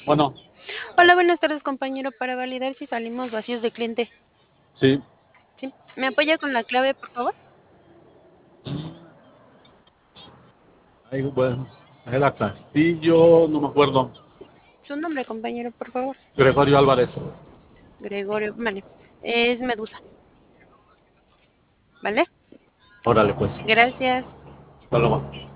Bueno, Hola, buenas tardes, compañero. Para validar si salimos vacíos de cliente. sí. ¿Sí? ¿Me apoya con la clave, por favor? Ahí, bueno, era Castillo, no me acuerdo. Su nombre, compañero, por favor. Gregorio Álvarez. Gregorio, vale. Es Medusa, ¿vale? Órale, pues. Gracias. Hasta luego.